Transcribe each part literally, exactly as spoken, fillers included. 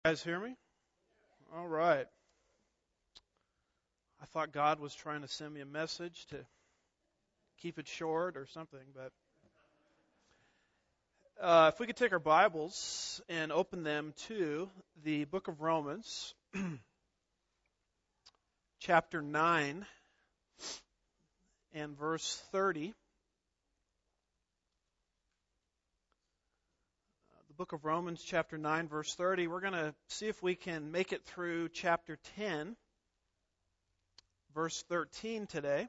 You guys hear me? All right. I thought God was trying to send me a message to keep it short or something, but uh, if we could take our Bibles and open them to the book of Romans, chapter nine and verse thirty. The book of Romans, chapter nine, verse thirty. We're going to see if we can make it through chapter ten, verse thirteen today.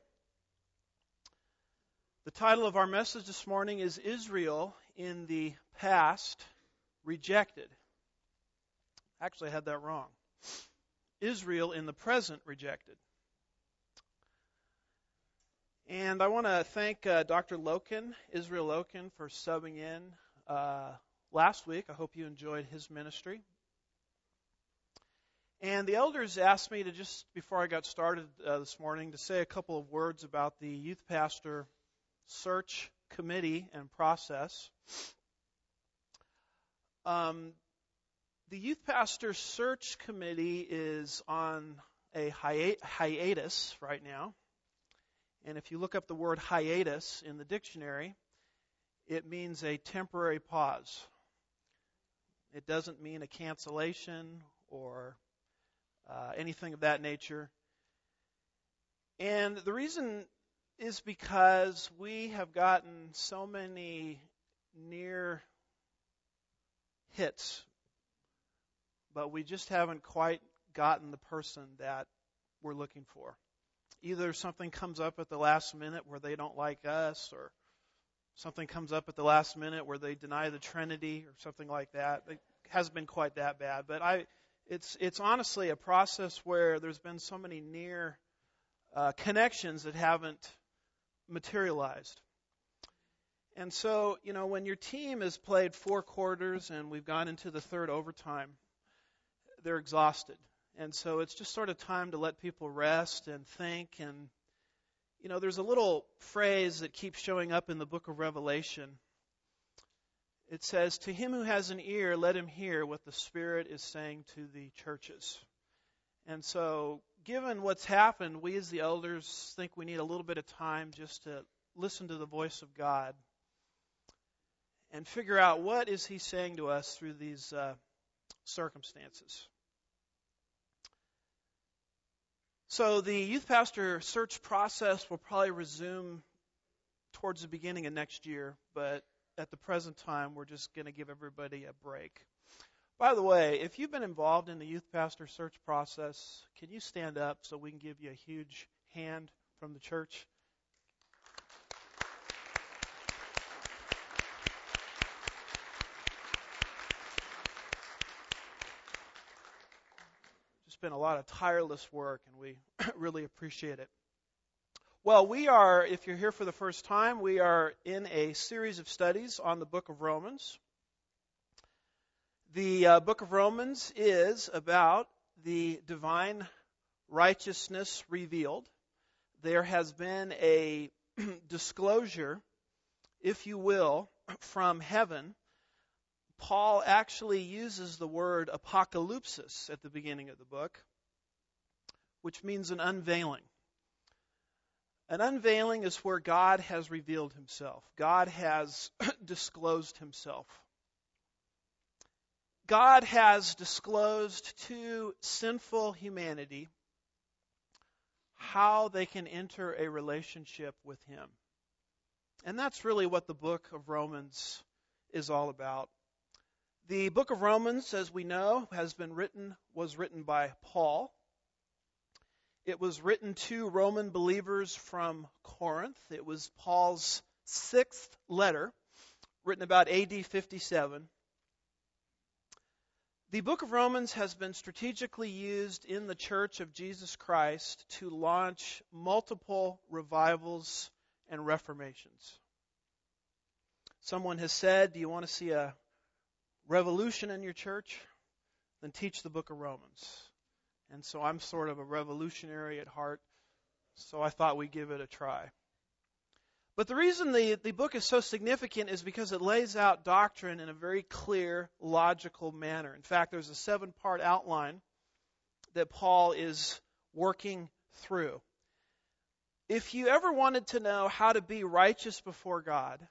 The title of our message this morning is Israel in the Past Rejected. Actually, I had that wrong. Israel in the Present Rejected. And I want to thank uh, Doctor Loken, Israel Loken, for subbing in uh, last week. I hope you enjoyed his ministry. And the elders asked me to just, before I got started uh, this morning, to say a couple of words about the youth pastor search committee and process. Um, the youth pastor search committee is on a hi- hiatus right now. And if you look up the word hiatus in the dictionary, it means a temporary pause. It doesn't mean a cancellation or uh, anything of that nature. And the reason is because we have gotten so many near hits, but we just haven't quite gotten the person that we're looking for. Either something comes up at the last minute where they don't like us, or something comes up at the last minute where they deny the Trinity or something like that. It hasn't been quite that bad, but I, it's it's honestly a process where there's been so many near uh, connections that haven't materialized. And so, you know, when your team has played four quarters and we've gone into the third overtime, they're exhausted. And so it's just sort of time to let people rest and think. And, you know, there's a little phrase that keeps showing up in the book of Revelation. It says, "To him who has an ear, let him hear what the Spirit is saying to the churches." And so, given what's happened, we as the elders think we need a little bit of time just to listen to the voice of God and figure out what is He saying to us through these uh, circumstances. So the youth pastor search process will probably resume towards the beginning of next year, but at the present time, we're just going to give everybody a break. By the way, if you've been involved in the youth pastor search process, can you stand up so we can give you a huge hand from the church? It's been a lot of tireless work, and we really appreciate it. Well, we are, if you're here for the first time, we are in a series of studies on the book of Romans. The uh, book of Romans is about the divine righteousness revealed. There has been a disclosure, if you will, from heaven. Paul actually uses the word apocalypsis at the beginning of the book, which means an unveiling. An unveiling is where God has revealed Himself. God has disclosed Himself. God has disclosed to sinful humanity how they can enter a relationship with Him. And that's really what the book of Romans is all about. The book of Romans, as we know, has been written, was written by Paul. It was written to Roman believers from Corinth. It was Paul's sixth letter, written about A D fifty-seven. The book of Romans has been strategically used in the Church of Jesus Christ to launch multiple revivals and reformations. Someone has said, do you want to see a revolution in your church? Then teach the book of Romans. And so I'm sort of a revolutionary at heart, so I thought we'd give it a try. But the reason the, the book is so significant is because it lays out doctrine in a very clear, logical manner. In fact, there's a seven-part outline that Paul is working through. If you ever wanted to know how to be righteous before God,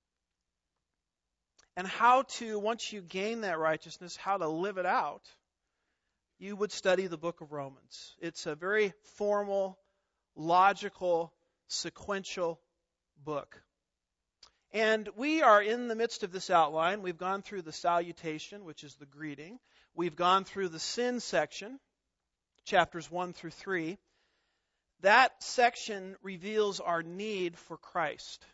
and how to, once you gain that righteousness, how to live it out, you would study the book of Romans. It's a very formal, logical, sequential book. And we are in the midst of this outline. We've gone through the salutation, which is the greeting. We've gone through the sin section, chapters one through three. That section reveals our need for Christ.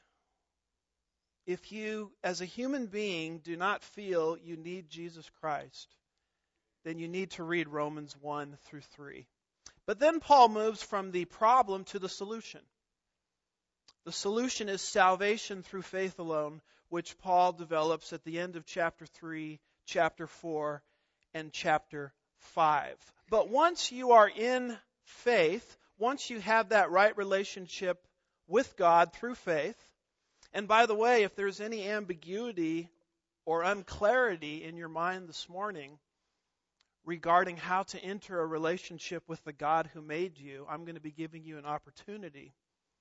If you, as a human being, do not feel you need Jesus Christ, then you need to read Romans one through three. But then Paul moves from the problem to the solution. The solution is salvation through faith alone, which Paul develops at the end of chapter three, chapter four, and chapter five. But once you are in faith, once you have that right relationship with God through faith, and by the way, if there's any ambiguity or unclarity in your mind this morning regarding how to enter a relationship with the God who made you, I'm going to be giving you an opportunity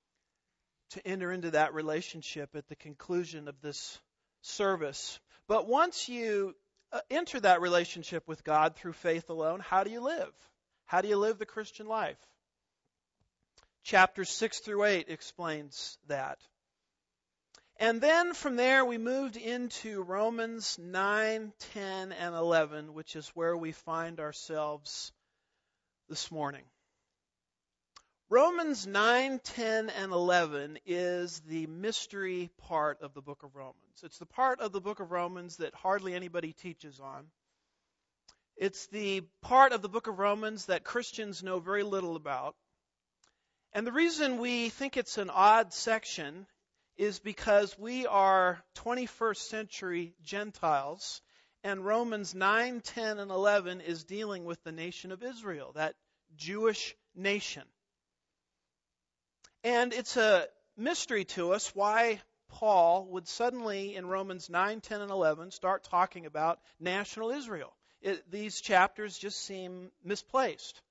to enter into that relationship at the conclusion of this service. But once you enter that relationship with God through faith alone, how do you live? How do you live the Christian life? Chapters six through eight explains that. And then from there we moved into Romans nine, ten, and eleven, which is where we find ourselves this morning. Romans nine, ten, and eleven is the mystery part of the book of Romans. It's the part of the book of Romans that hardly anybody teaches on. It's the part of the book of Romans that Christians know very little about. And the reason we think it's an odd section is because we are twenty-first century Gentiles, and Romans nine, ten, and eleven is dealing with the nation of Israel, that Jewish nation. And it's a mystery to us why Paul would suddenly, in Romans nine, ten, and eleven, start talking about national Israel. It, these chapters just seem misplaced.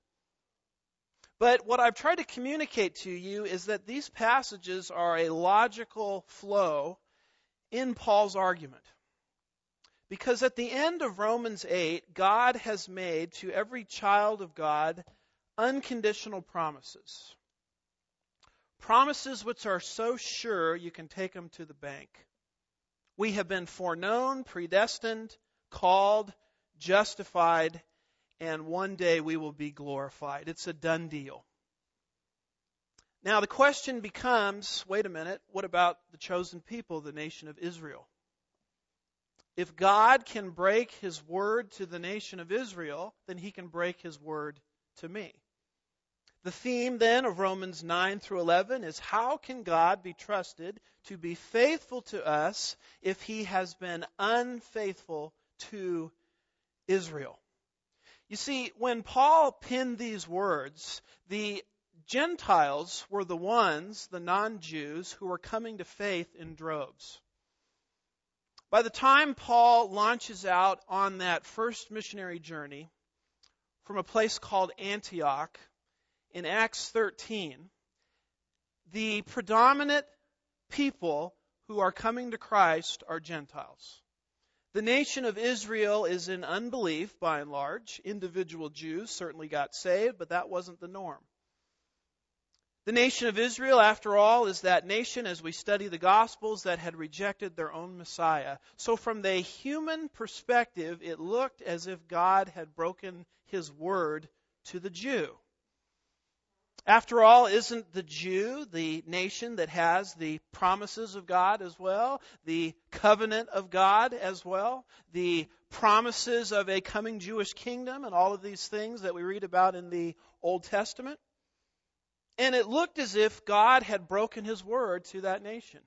But what I've tried to communicate to you is that these passages are a logical flow in Paul's argument. Because at the end of Romans eight, God has made to every child of God unconditional promises. Promises which are so sure you can take them to the bank. We have been foreknown, predestined, called, justified, and one day we will be glorified. It's a done deal. Now the question becomes, wait a minute, what about the chosen people, the nation of Israel? If God can break His word to the nation of Israel, then He can break His word to me. The theme then of Romans nine through eleven is, how can God be trusted to be faithful to us if He has been unfaithful to Israel? You see, when Paul penned these words, the Gentiles were the ones, the non-Jews, who were coming to faith in droves. By the time Paul launches out on that first missionary journey from a place called Antioch, in Acts thirteen, the predominant people who are coming to Christ are Gentiles. The nation of Israel is in unbelief, by and large. Individual Jews certainly got saved, but that wasn't the norm. The nation of Israel, after all, is that nation, as we study the Gospels, that had rejected their own Messiah. So from the human perspective, it looked as if God had broken His word to the Jew. After all, isn't the Jew the nation that has the promises of God as well? The covenant of God as well? The promises of a coming Jewish kingdom and all of these things that we read about in the Old Testament? And it looked as if God had broken His word to that nation.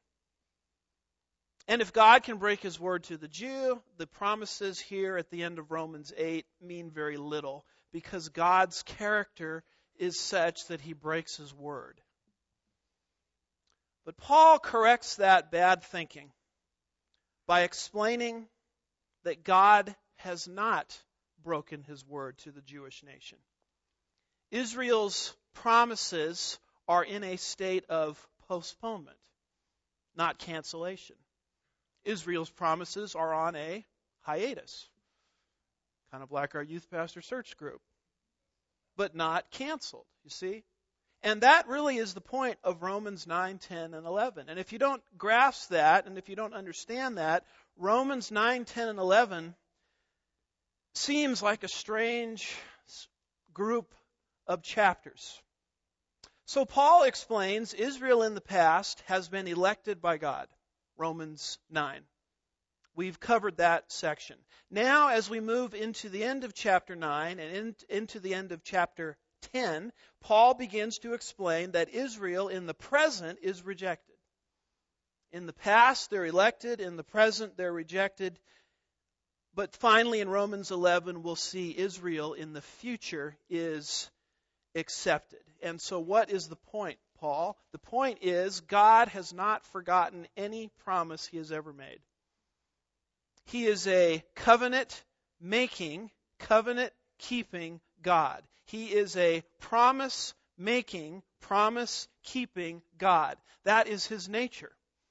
And if God can break His word to the Jew, the promises here at the end of Romans eight mean very little, because God's character is such that He breaks His word. But Paul corrects that bad thinking by explaining that God has not broken his word to the Jewish nation. Israel's promises are in a state of postponement, not cancellation. Israel's promises are on a hiatus, kind of like our youth pastor search group, but not canceled, you see? And that really is the point of Romans nine, ten, and eleven. And if you don't grasp that, and if you don't understand that, Romans nine, ten, and eleven seems like a strange group of chapters. So Paul explains Israel in the past has been elected by God, Romans nine. We've covered that section. Now, as we move into the end of chapter nine and in, into the end of chapter ten, Paul begins to explain that Israel in the present is rejected. In the past, they're elected. In the present, they're rejected. But finally, in Romans eleven, we'll see Israel in the future is accepted. And so what is the point, Paul? The point is God has not forgotten any promise he has ever made. He is a covenant-making, covenant-keeping God. He is a promise-making, promise-keeping God. That is his nature.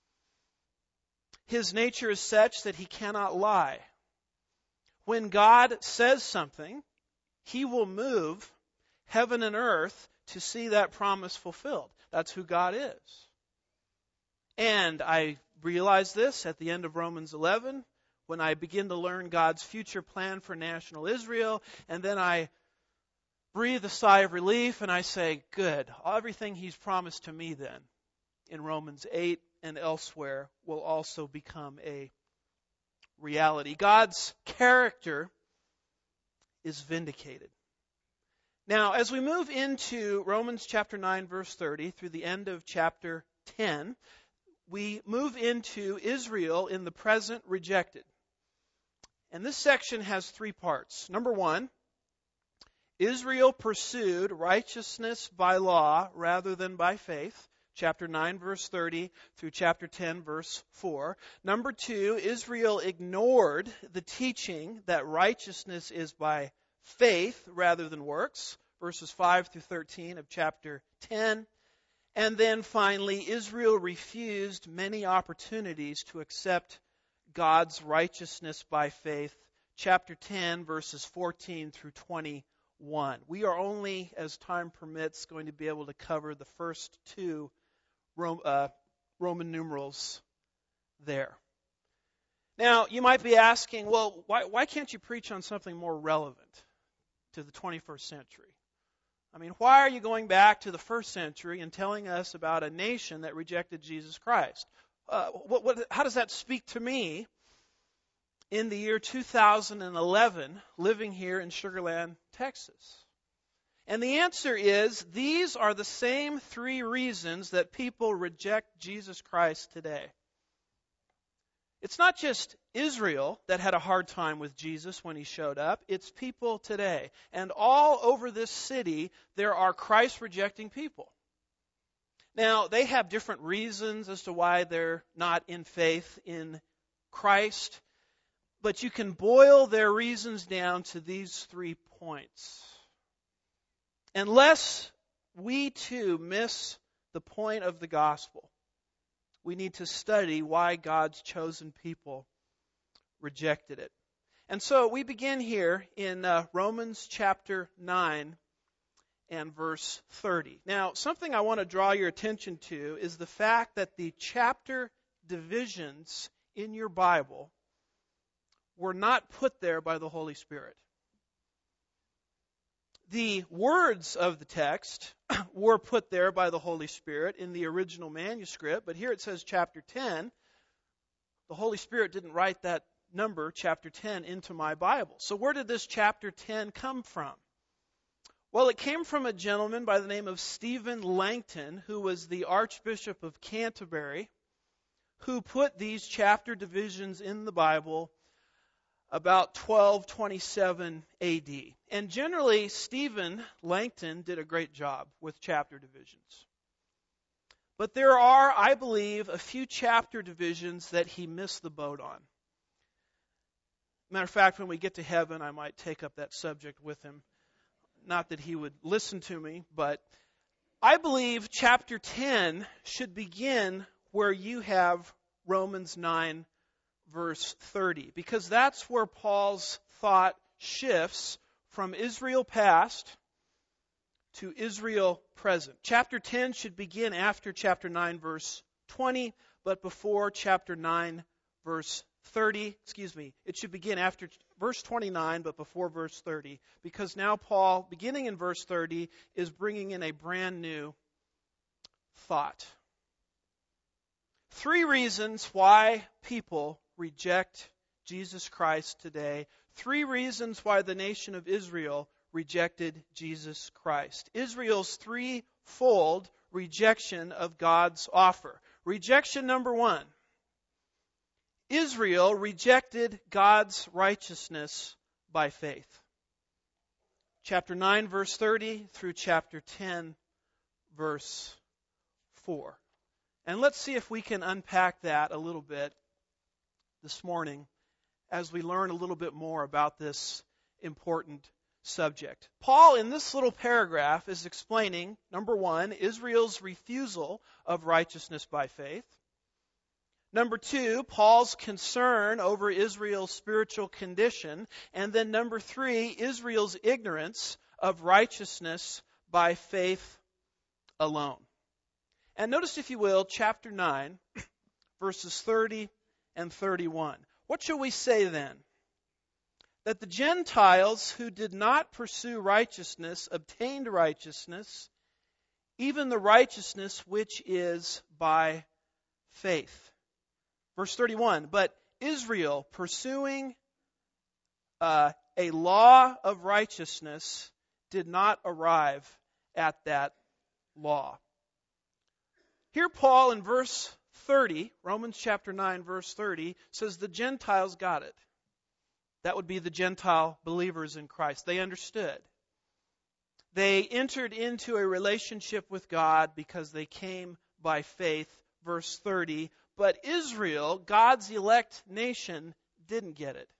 His nature is such that he cannot lie. When God says something, he will move heaven and earth to see that promise fulfilled. That's who God is. And I realize this at the end of Romans eleven, when I begin to learn God's future plan for national Israel, and then I breathe a sigh of relief and I say, good, everything he's promised to me then in Romans eight and elsewhere will also become a reality. God's character is vindicated. Now, as we move into Romans chapter nine, verse thirty, through the end of chapter ten, we move into Israel in the present rejected. And this section has three parts. Number one, Israel pursued righteousness by law rather than by faith. Chapter nine, verse thirty through chapter ten, verse four. Number two, Israel ignored the teaching that righteousness is by faith rather than works. Verses five through thirteen of chapter ten. And then finally, Israel refused many opportunities to accept God's righteousness by faith. Chapter ten, verses fourteen through twenty-one. We are only, as time permits, going to be able to cover the first two Uh, Roman numerals there. Now, you might be asking, well, why, why can't you preach on something more relevant to the twenty-first century? I mean, why are you going back to the first century and telling us about a nation that rejected Jesus Christ? Uh, what, what, how does that speak to me in the year two thousand eleven, living here in Sugar Land, Texas? And the answer is, these are the same three reasons that people reject Jesus Christ today. It's not just Israel that had a hard time with Jesus when he showed up. It's people today. And all over this city, there are Christ-rejecting people. Now, they have different reasons as to why they're not in faith in Christ. But you can boil their reasons down to these three points. Unless we too miss the point of the gospel, we need to study why God's chosen people rejected it. And so we begin here in uh, Romans chapter nine and verse thirty. Now, something I want to draw your attention to is the fact that the chapter divisions in your Bible were not put there by the Holy Spirit. The words of the text were put there by the Holy Spirit in the original manuscript, but here it says chapter ten. The Holy Spirit didn't write that number, chapter ten, into my Bible. So where did this chapter ten come from? Well, it came from a gentleman by the name of Stephen Langton, who was the Archbishop of Canterbury, who put these chapter divisions in the Bible about twelve twenty-seven A D. And generally, Stephen Langton did a great job with chapter divisions. But there are, I believe, a few chapter divisions that he missed the boat on. Matter of fact, when we get to heaven, I might take up that subject with him. Not that he would listen to me, but I believe chapter ten should begin where you have Romans nine, verse thirty, because that's where Paul's thought shifts from Israel past to Israel present. Chapter ten should begin after chapter nine, verse twenty, but before chapter nine, verse thirty. Excuse me. It should begin after verse twenty-nine, but before verse thirty, because now Paul, beginning in verse thirty, is bringing in a brand new thought. Three reasons why people reject Jesus Christ today. Three reasons why the nation of Israel rejected Jesus Christ. Israel's threefold rejection of God's offer. Rejection number one. Israel rejected God's righteousness by faith. Chapter nine, verse thirty through chapter ten, verse four. And let's see if we can unpack that a little bit this morning as we learn a little bit more about this important subject. Paul, in this little paragraph, is explaining, number one, Israel's refusal of righteousness by faith. Number two, Paul's concern over Israel's spiritual condition. And then number three, Israel's ignorance of righteousness by faith alone. And notice, if you will, chapter nine, verses thirty and thirty-one. What shall we say then? That the Gentiles who did not pursue righteousness obtained righteousness, even the righteousness which is by faith. Verse thirty-one, but Israel, pursuing uh, a law of righteousness, did not arrive at that law. Here Paul in verse thirty, Romans chapter nine, verse thirty, says the Gentiles got it. That would be the Gentile believers in Christ. They understood. They entered into a relationship with God because they came by faith, verse thirty. But Israel, God's elect nation, didn't get it.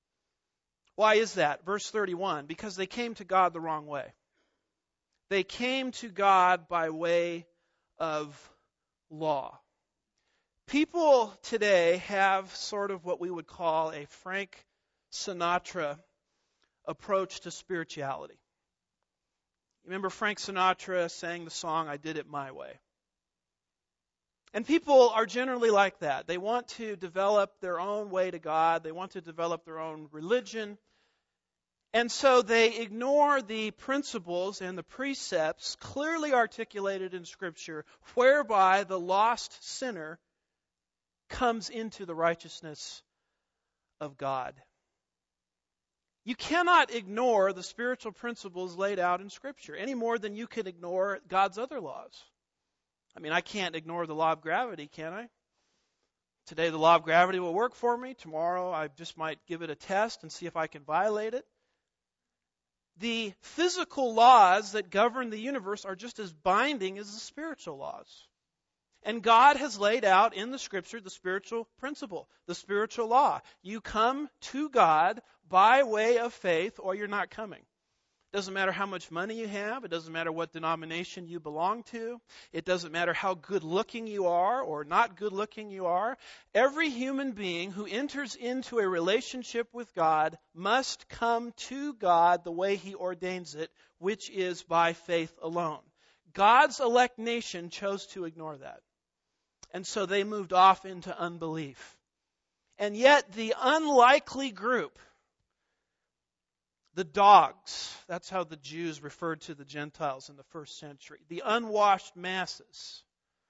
Why is that? Verse thirty-one, because they came to God the wrong way. They came to God by way of law. People today have sort of what we would call a Frank Sinatra approach to spirituality. Remember Frank Sinatra sang the song, I Did It My Way. And people are generally like that. They want to develop their own way to God. They want to develop their own religion. And so they ignore the principles and the precepts clearly articulated in Scripture, whereby the lost sinner comes into the righteousness of God. You cannot ignore the spiritual principles laid out in Scripture any more than you can ignore God's other laws. I mean, I can't ignore the law of gravity, can I? Today the law of gravity will work for me. Tomorrow I just might give it a test and see if I can violate it. The physical laws that govern the universe are just as binding as the spiritual laws. And God has laid out in the Scripture the spiritual principle, the spiritual law. You come to God by way of faith or you're not coming. It doesn't matter how much money you have. It doesn't matter what denomination you belong to. It doesn't matter how good looking you are or not good looking you are. Every human being who enters into a relationship with God must come to God the way He ordains it, which is by faith alone. God's elect nation chose to ignore that. And so they moved off into unbelief. And yet the unlikely group, the dogs, that's how the Jews referred to the Gentiles in the first century, the unwashed masses,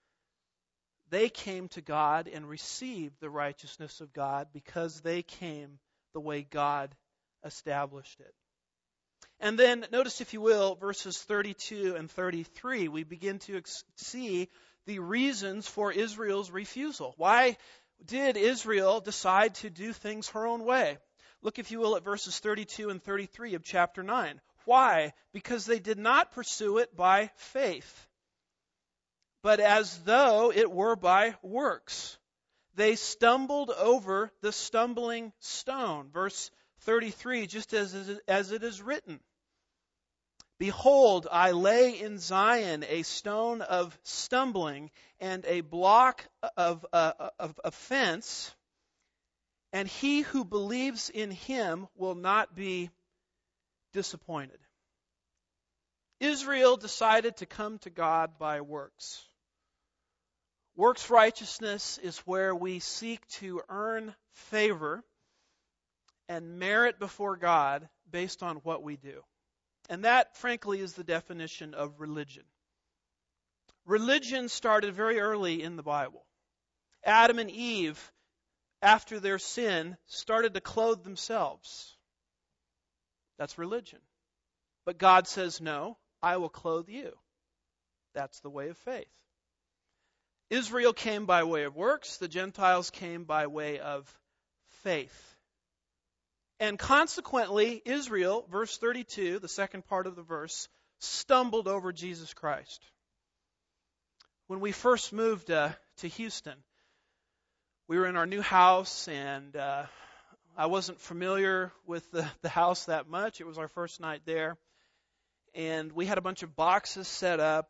they came to God and received the righteousness of God because they came the way God established it. And then, notice if you will, verses thirty-two and thirty-three, we begin to ex- see the reasons for Israel's refusal. Why did Israel decide to do things her own way? Look, if you will, at verses thirty-two and thirty-three of chapter nine. Why? Because they did not pursue it by faith, but as though it were by works. They stumbled over the stumbling stone. Verse thirty-three, just as, as it is written. Behold, I lay in Zion a stone of stumbling and a block of, uh, of offense, and he who believes in him will not be disappointed. Israel decided to come to God by works. Works righteousness is where we seek to earn favor and merit before God based on what we do. And that, frankly, is the definition of religion. Religion started very early in the Bible. Adam and Eve, after their sin, started to clothe themselves. That's religion. But God says, no, I will clothe you. That's the way of faith. Israel came by way of works. The Gentiles came by way of faith. And consequently, Israel, verse thirty-two, the second part of the verse, stumbled over Jesus Christ. When we first moved uh, to Houston, we were in our new house, and uh, I wasn't familiar with the, the house that much. It was our first night there. And we had a bunch of boxes set up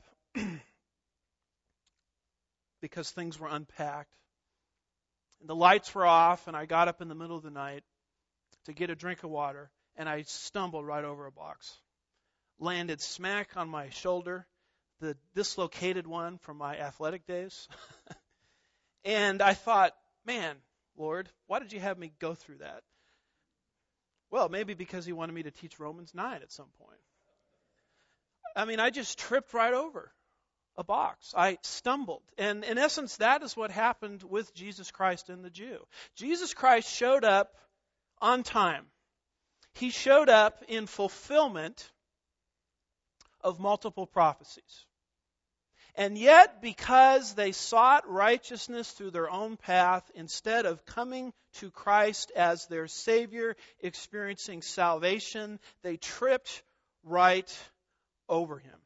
because things were unpacked. And the lights were off, and I got up in the middle of the night to get a drink of water, and I stumbled right over a box. Landed smack on my shoulder, the dislocated one from my athletic days. And I thought, man, Lord, why did you have me go through that? Well, maybe because he wanted me to teach Romans nine at some point. I mean, I just tripped right over a box. I stumbled. And in essence, that is what happened with Jesus Christ and the Jew. Jesus Christ showed up on time. He showed up in fulfillment of multiple prophecies. And yet, because they sought righteousness through their own path, instead of coming to Christ as their Savior, experiencing salvation, they tripped right over Him.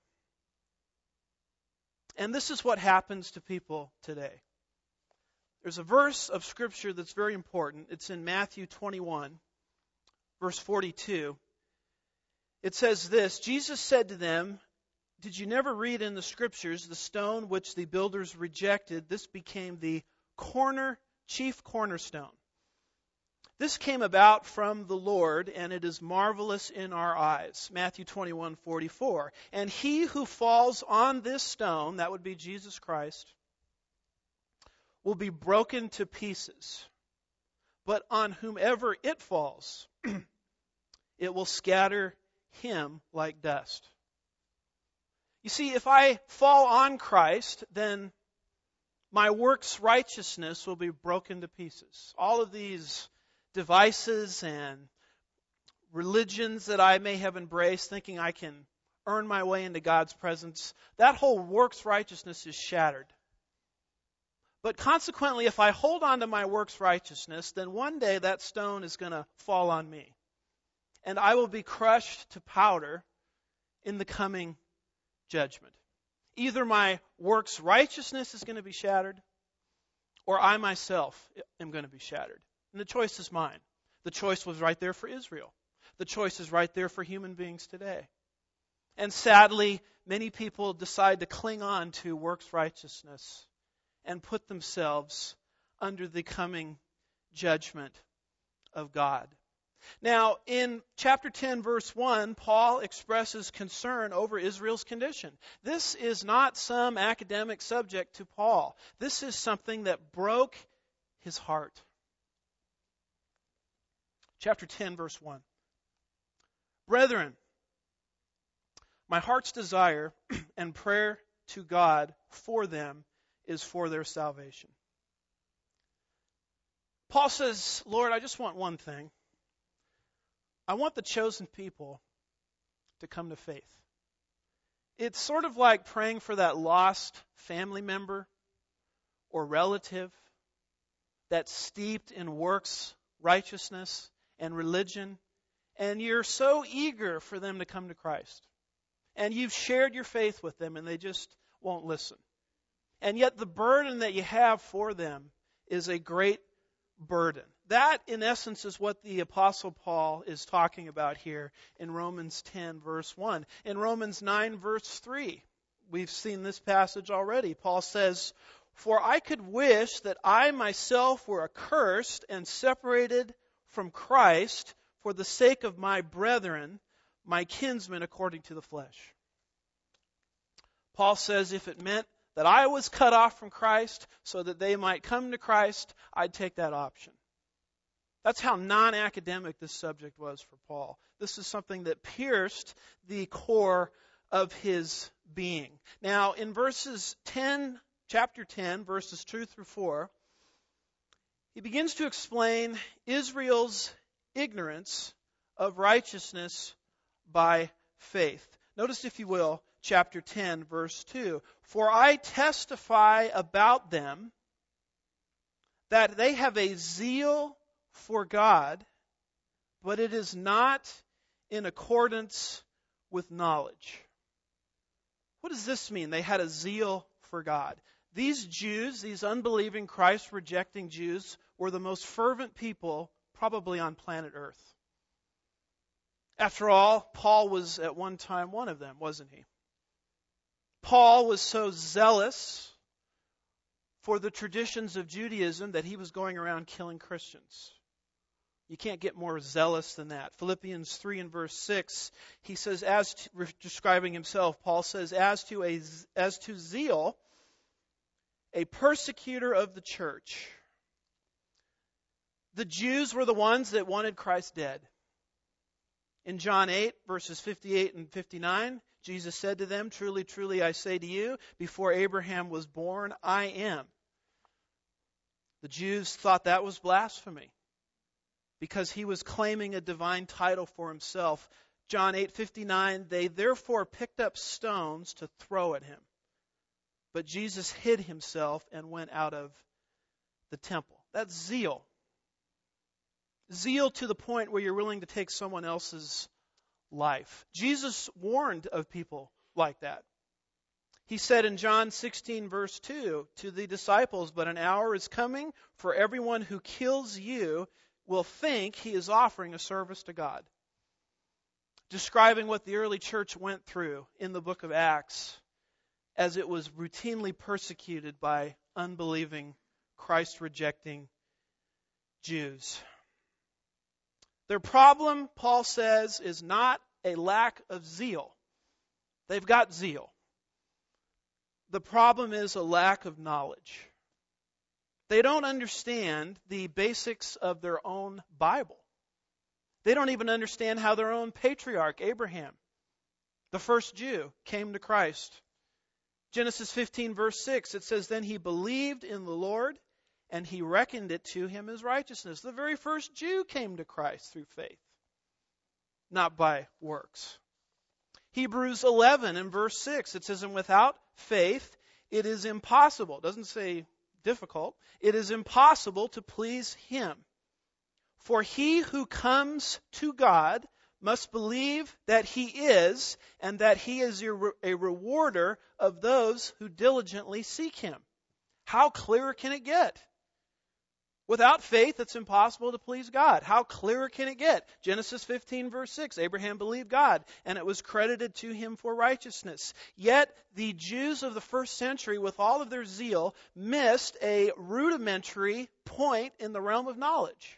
And this is what happens to people today. There's a verse of Scripture that's very important. It's in Matthew twenty-one, verse forty-two. It says this, Jesus said to them, did you never read in the Scriptures, the stone which the builders rejected, this became the corner, chief cornerstone. This came about from the Lord, and it is marvelous in our eyes. Matthew twenty-one forty-four. And he who falls on this stone, that would be Jesus Christ, will be broken to pieces. But on whomever it falls, it will scatter him like dust. You see, if I fall on Christ, then my works righteousness will be broken to pieces. All of these devices and religions that I may have embraced, thinking I can earn my way into God's presence, that whole works righteousness is shattered. But consequently, if I hold on to my works righteousness, then one day that stone is going to fall on me. And I will be crushed to powder in the coming judgment. Either my works righteousness is going to be shattered, or I myself am going to be shattered. And the choice is mine. The choice was right there for Israel. The choice is right there for human beings today. And sadly, many people decide to cling on to works righteousness and put themselves under the coming judgment of God. Now, in chapter ten, verse one, Paul expresses concern over Israel's condition. This is not some academic subject to Paul. This is something that broke his heart. Chapter ten, verse one. Brethren, my heart's desire and prayer to God for them is for their salvation. Paul says, Lord, I just want one thing. I want the chosen people to come to faith. It's sort of like praying for that lost family member or relative that's steeped in works, righteousness, and religion, and you're so eager for them to come to Christ. And you've shared your faith with them, and they just won't listen. and yet the burden that you have for them is a great burden. That, in essence, is what the Apostle Paul is talking about here in Romans ten, verse one. In Romans nine, verse three, we've seen this passage already. Paul says, "For I could wish that I myself were accursed and separated from Christ for the sake of my brethren, my kinsmen according to the flesh." Paul says, if it meant that I was cut off from Christ so that they might come to Christ, I'd take that option. That's how non-academic this subject was for Paul. This is something that pierced the core of his being. Now, in verses ten, chapter ten, verses two through four, he begins to explain Israel's ignorance of righteousness by faith. Notice, if you will, chapter ten, verse two. "For I testify about them that they have a zeal for God, but it is not in accordance with knowledge." What does this mean? They had a zeal for God. These Jews, these unbelieving, Christ-rejecting Jews, were the most fervent people probably on planet Earth. After all, Paul was at one time one of them, wasn't he? Paul was so zealous for the traditions of Judaism that he was going around killing Christians. You can't get more zealous than that. Philippians three and verse six, he says, as to, describing himself, Paul says, as to a as to zeal, a persecutor of the church. The Jews were the ones that wanted Christ dead. In John eight, verses fifty-eight and fifty-nine, Jesus said to them, "Truly, truly, I say to you, before Abraham was born, I am." The Jews thought that was blasphemy, because he was claiming a divine title for himself. John eight fifty-nine, "They therefore picked up stones to throw at him. But Jesus hid himself and went out of the temple." That's zeal. Zeal to the point where you're willing to take someone else's life. Jesus warned of people like that. He said in John sixteen, verse two, to the disciples, "But an hour is coming for everyone who kills you will think he is offering a service to God." Describing what the early church went through in the book of Acts as it was routinely persecuted by unbelieving, Christ-rejecting Jews. Their problem, Paul says, is not a lack of zeal. They've got zeal. The problem is a lack of knowledge. They don't understand the basics of their own Bible. They don't even understand how their own patriarch, Abraham, the first Jew, came to Christ. Genesis fifteen, verse six, it says, "Then he believed in the Lord, and he reckoned it to him as righteousness." The very first Jew came to Christ through faith, not by works. Hebrews eleven and verse six, it says, "And without faith it is impossible," it doesn't say difficult, "it is impossible to please him. For he who comes to God must believe that he is, and that he is a rewarder of those who diligently seek him." How clear can it get? Without faith, it's impossible to please God. How clear can it get? Genesis fifteen, verse six, "Abraham believed God, and it was credited to him for righteousness." Yet the Jews of the first century, with all of their zeal, missed a rudimentary point in the realm of knowledge,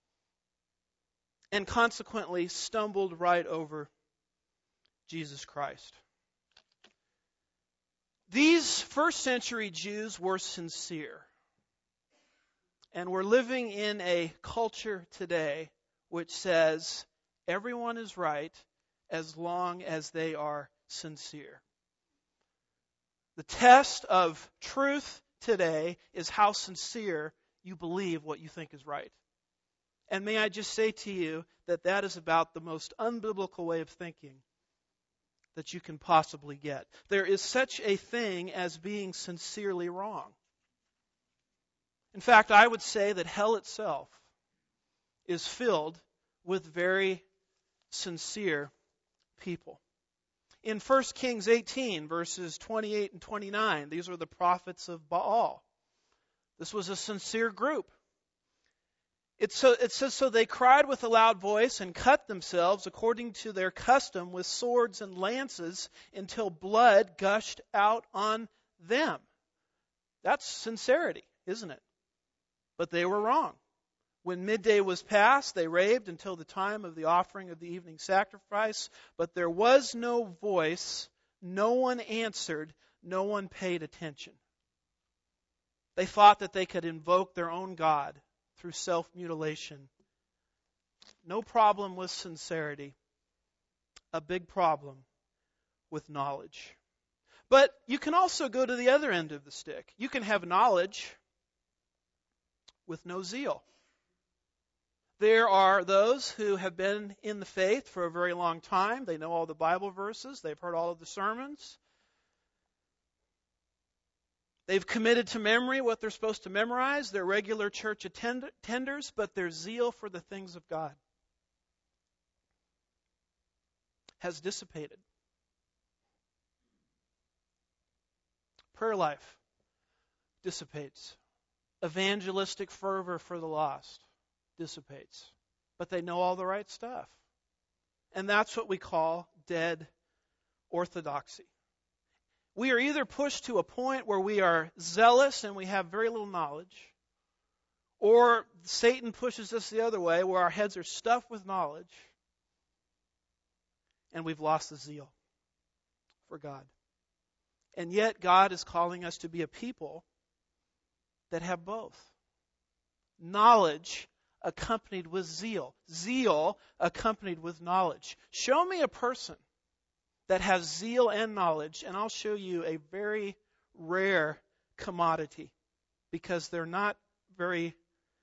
and consequently stumbled right over Jesus Christ. These first century Jews were sincere. And we're living in a culture today which says everyone is right as long as they are sincere. The test of truth today is how sincere you believe what you think is right. And may I just say to you that that is about the most unbiblical way of thinking that you can possibly get. There is such a thing as being sincerely wrong. In fact, I would say that hell itself is filled with very sincere people. In First Kings eighteen, verses twenty-eight and twenty-nine, these are the prophets of Baal. This was a sincere group. It, so, it says, so they cried with a loud voice and cut themselves according to their custom with swords and lances until blood gushed out on them. That's sincerity, isn't it? But they were wrong. When midday was past, they raved until the time of the offering of the evening sacrifice, but there was no voice, no one answered, no one paid attention. They thought that they could invoke their own God through self-mutilation. No problem with sincerity. A big problem with knowledge. But you can also go to the other end of the stick. You can have knowledge with no zeal. There are those who have been in the faith for a very long time. They know all the Bible verses. They've heard all of the sermons. They've committed to memory what they're supposed to memorize. They're regular church attend- attenders, but their zeal for the things of God has dissipated. Prayer life dissipates. Evangelistic fervor for the lost dissipates. But they know all the right stuff. And that's what we call dead orthodoxy. We are either pushed to a point where we are zealous and we have very little knowledge, or Satan pushes us the other way where our heads are stuffed with knowledge and we've lost the zeal for God. And yet God is calling us to be a people that have both. Knowledge accompanied with zeal. Zeal accompanied with knowledge. Show me a person that has zeal and knowledge, and I'll show you a very rare commodity because they're not very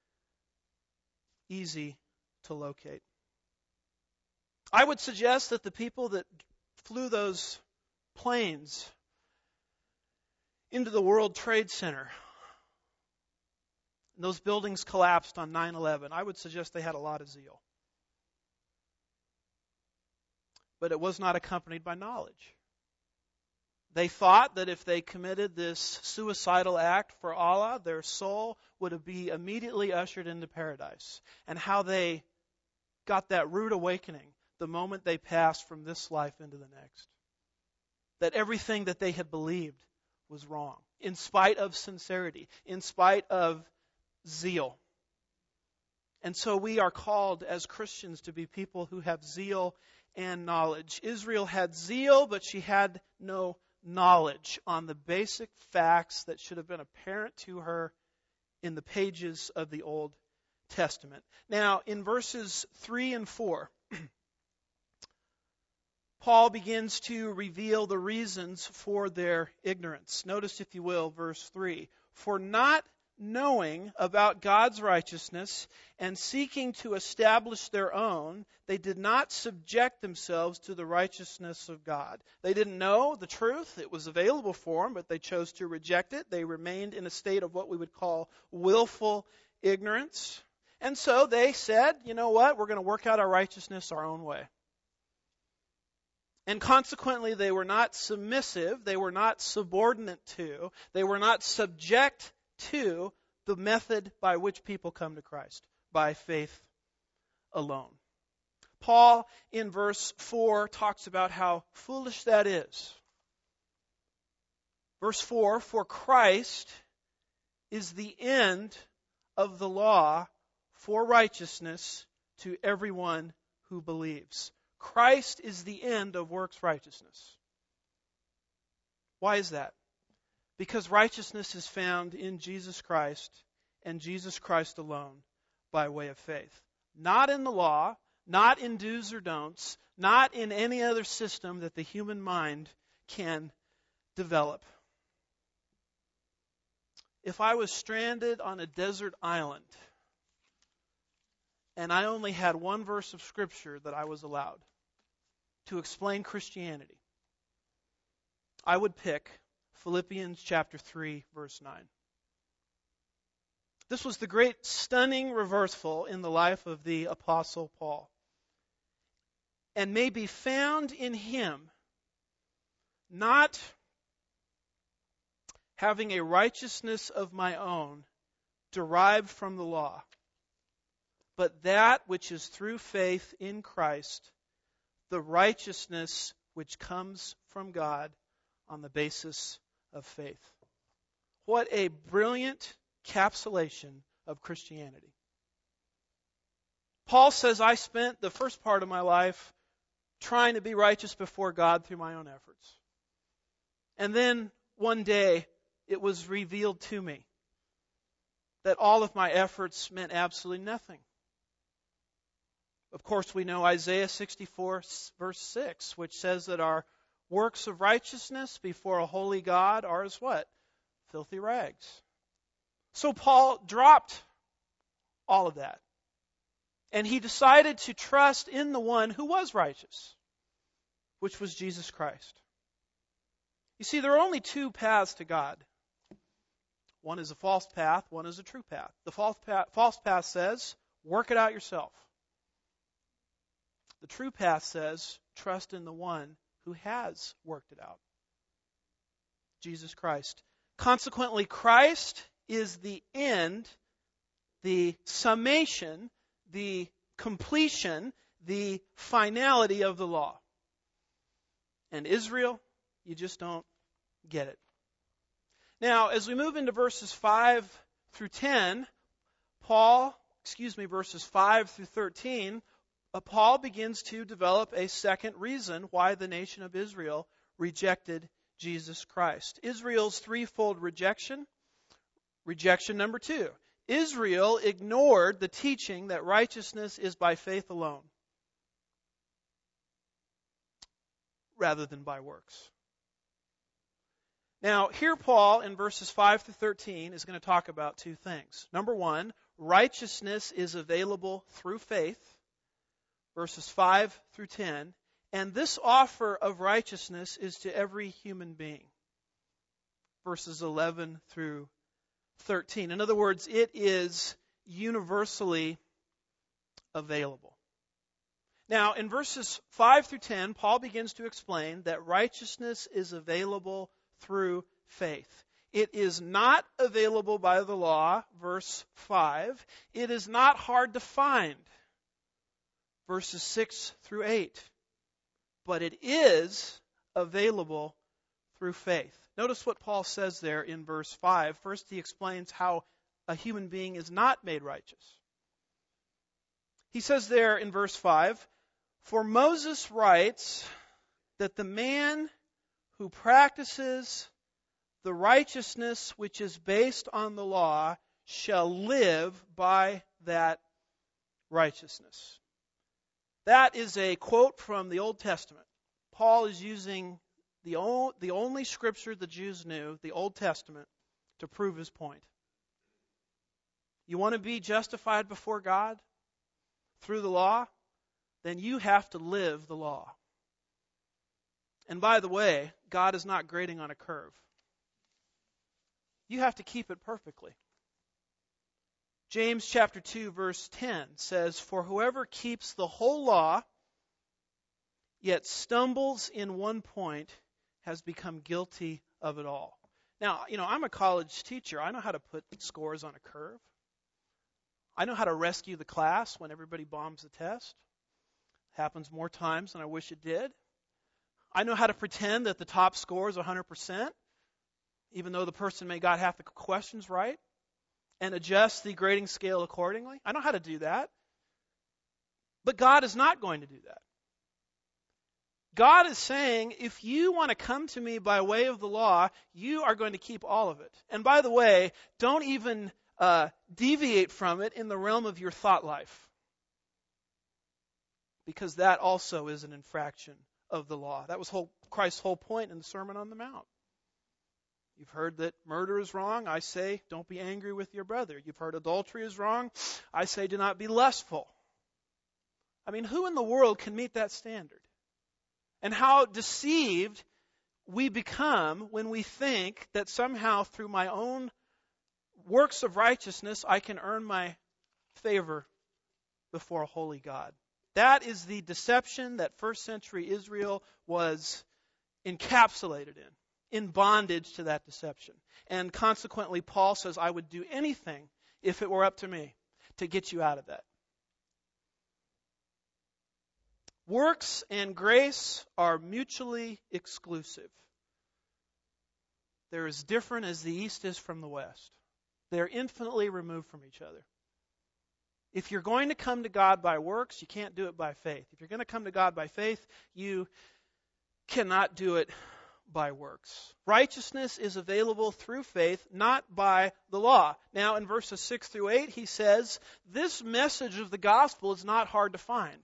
easy to locate. I would suggest that the people that flew those planes into the World Trade Center, and those buildings collapsed on nine eleven, I would suggest they had a lot of zeal. But it was not accompanied by knowledge. They thought that if they committed this suicidal act for Allah, their soul would be immediately ushered into paradise. And how they got that rude awakening the moment they passed from this life into the next. That everything that they had believed was wrong, in spite of sincerity, in spite of zeal. And so we are called as Christians to be people who have zeal and knowledge. Israel had zeal, but she had no knowledge on the basic facts that should have been apparent to her in the pages of the Old Testament. Now, in verses three and four, Paul begins to reveal the reasons for their ignorance. Notice, if you will, verse three. For not knowing about God's righteousness and seeking to establish their own, they did not subject themselves to the righteousness of God. They didn't know the truth. It was available for them, but they chose to reject it. They remained in a state of what we would call willful ignorance. And so they said, you know what, we're going to work out our righteousness our own way. And consequently, they were not submissive, they were not subordinate to, they were not subject to the method by which people come to Christ, by faith alone. Paul, in verse four, talks about how foolish that is. Verse four, for Christ is the end of the law for righteousness to everyone who believes. Christ is the end of works righteousness. Why is that? Because righteousness is found in Jesus Christ and Jesus Christ alone by way of faith. Not in the law, not in do's or don'ts, not in any other system that the human mind can develop. If I was stranded on a desert island and I only had one verse of Scripture that I was allowed to explain Christianity, I would pick Philippians chapter three, verse nine. This was the great stunning reversal in the life of the Apostle Paul, and may be found in him not having a righteousness of my own derived from the law, but that which is through faith in Christ, the righteousness which comes from God on the basis of faith. What a brilliant encapsulation of Christianity. Paul says, I spent the first part of my life trying to be righteous before God through my own efforts. And then one day it was revealed to me that all of my efforts meant absolutely nothing. Of course, we know Isaiah sixty-four, verse six, which says that our works of righteousness before a holy God are as what? Filthy rags. So Paul dropped all of that. And he decided to trust in the one who was righteous, which was Jesus Christ. You see, there are only two paths to God. One is a false path, one is a true path. The false path, false path says, work it out yourself. The true path says, trust in the one who has worked it out. Jesus Christ. Consequently, Christ is the end, the summation, the completion, the finality of the law. And Israel, you just don't get it. Now, as we move into verses five through ten, Paul, excuse me, verses five through thirteen, uh, Paul begins to develop a second reason why the nation of Israel rejected Jesus Christ. Israel's threefold rejection. Rejection number two. Israel ignored the teaching that righteousness is by faith alone, rather than by works. Now, here Paul, in verses five through thirteen, is going to talk about two things. Number one, righteousness is available through faith, verses five through ten, and this offer of righteousness is to every human being, verses eleven through thirteen. In other words, it is universally available. Now, in verses five through ten, Paul begins to explain that righteousness is available through faith. It is not available by the law, verse five. It is not hard to find, verses six through eight. But it is available through faith. Notice what Paul says there in verse five. First, he explains how a human being is not made righteous. He says there in verse five, for Moses writes that the man who practices the righteousness which is based on the law shall live by that righteousness. That is a quote from the Old Testament. Paul is using the only, the only scripture the Jews knew, the Old Testament, to prove his point. You want to be justified before God through the law? Then you have to live the law. And by the way, God is not grading on a curve. You have to keep it perfectly. James chapter two verse ten says, for whoever keeps the whole law, yet stumbles in one point, has become guilty of it all. Now, you know, I'm a college teacher. I know how to put scores on a curve. I know how to rescue the class when everybody bombs the test. Happens more times than I wish it did. I know how to pretend that the top score is one hundred percent, even though the person may got half the questions right, and adjust the grading scale accordingly. I know how to do that. But God is not going to do that. God is saying, if you want to come to me by way of the law, you are going to keep all of it. And by the way, don't even uh, deviate from it in the realm of your thought life, because that also is an infraction of the law. That was whole, Christ's whole point in the Sermon on the Mount. You've heard that murder is wrong. I say, don't be angry with your brother. You've heard adultery is wrong. I say, do not be lustful. I mean, who in the world can meet that standard? And how deceived we become when we think that somehow through my own works of righteousness I can earn my favor before a holy God. That is the deception that first century Israel was encapsulated in, in bondage to that deception. And consequently, Paul says, I would do anything, if it were up to me, to get you out of that. Works and grace are mutually exclusive. They're as different as the east is from the west. They're infinitely removed from each other. If you're going to come to God by works, you can't do it by faith. If you're going to come to God by faith, you cannot do it by works. Righteousness is available through faith, not by the law. Now, in verses six through eight, he says, this message of the gospel is not hard to find.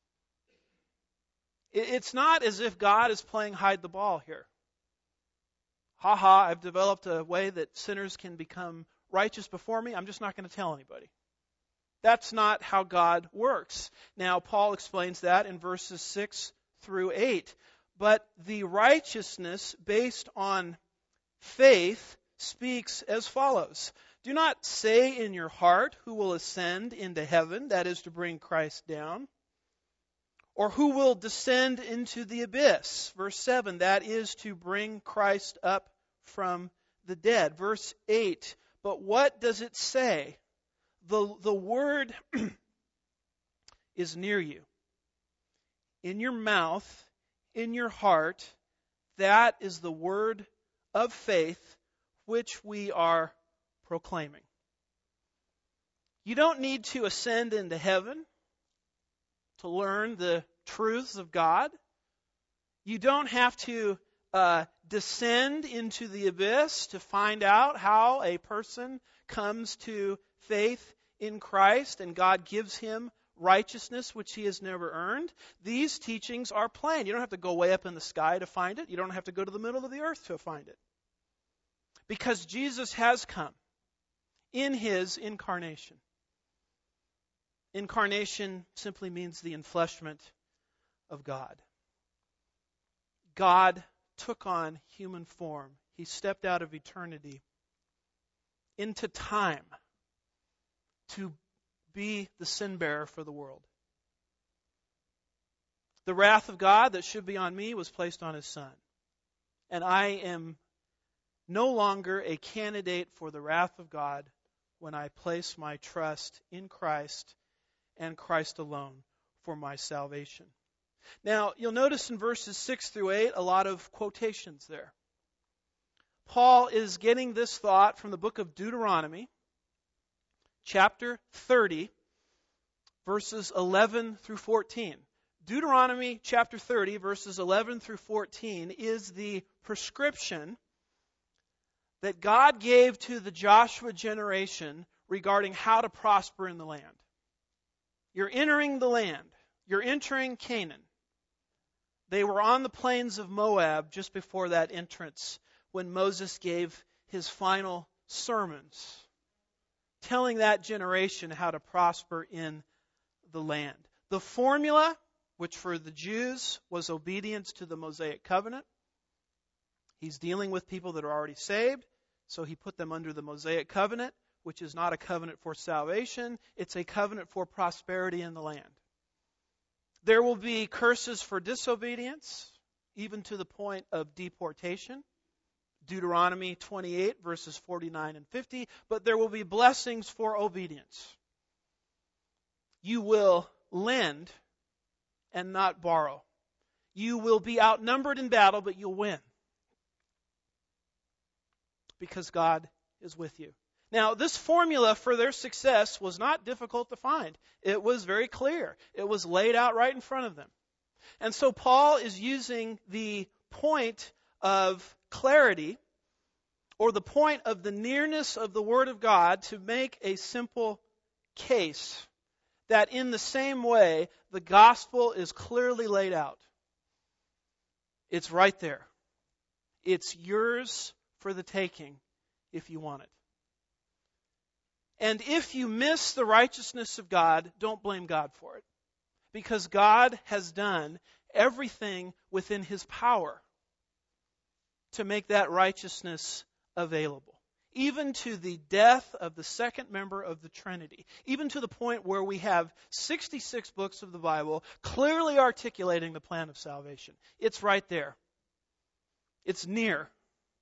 It's not as if God is playing hide the ball here. Ha ha, I've developed a way that sinners can become righteous before me. I'm just not going to tell anybody. That's not how God works. Now, Paul explains that in verses six through eight. But the righteousness based on faith speaks as follows. Do not say in your heart, who will ascend into heaven, that is to bring Christ down, or who will descend into the abyss. Verse seven, that is to bring Christ up from the dead. Verse eight, but what does it say? The, the word is near you, in your mouth, in your heart. That is the word of faith which we are proclaiming. You don't need to ascend into heaven to learn the truths of God. You don't have to uh, descend into the abyss to find out how a person comes to faith in Christ and God gives him righteousness which he has never earned. These teachings are plain. You don't have to go way up in the sky to find it. You don't have to go to the middle of the earth to find it. Because Jesus has come in his incarnation. Incarnation simply means the enfleshment of God. God took on human form. He stepped out of eternity into time to be the sin bearer for the world. The wrath of God that should be on me was placed on his Son. And I am no longer a candidate for the wrath of God when I place my trust in Christ and Christ alone for my salvation. Now, you'll notice in verses six through eight a lot of quotations there. Paul is getting this thought from the book of Deuteronomy, chapter thirty, verses eleven through fourteen. Deuteronomy chapter thirty, verses eleven through fourteen, is the prescription that God gave to the Joshua generation regarding how to prosper in the land. You're entering the land. You're entering Canaan. They were on the plains of Moab just before that entrance when Moses gave his final sermons, telling that generation how to prosper in the land. The formula, which for the Jews was obedience to the Mosaic covenant. He's dealing with people that are already saved, so he put them under the Mosaic covenant, which is not a covenant for salvation. It's a covenant for prosperity in the land. There will be curses for disobedience, even to the point of deportation. Deuteronomy twenty-eight, verses forty-nine and fifty. But there will be blessings for obedience. You will lend and not borrow. You will be outnumbered in battle, but you'll win. Because God is with you. Now, this formula for their success was not difficult to find. It was very clear. It was laid out right in front of them. And so Paul is using the point of clarity, or the point of the nearness of the Word of God, to make a simple case that in the same way the gospel is clearly laid out. It's right there. It's yours for the taking if you want it. And if you miss the righteousness of God, don't blame God for it. Because God has done everything within his power to make that righteousness available. Even to the death of the second member of the Trinity. Even to the point where we have sixty-six books of the Bible clearly articulating the plan of salvation. It's right there. It's near.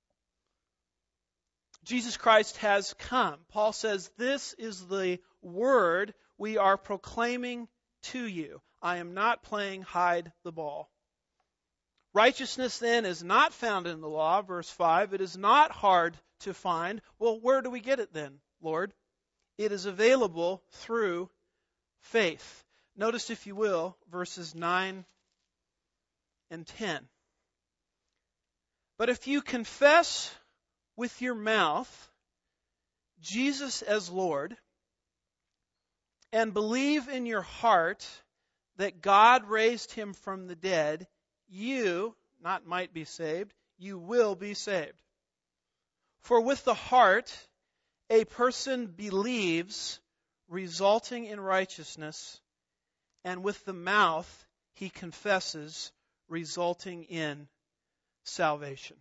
Jesus Christ has come. Paul says, this is the word we are proclaiming to you. I am not playing hide the ball. Righteousness then is not found in the law, verse five. It is not hard to find. Well, where do we get it then, Lord? It is available through faith. Notice, if you will, verses nine and ten. But if you confess with your mouth Jesus as Lord, and believe in your heart that God raised him from the dead, you, not might be saved, you will be saved. For with the heart a person believes, resulting in righteousness, and with the mouth he confesses, resulting in salvation.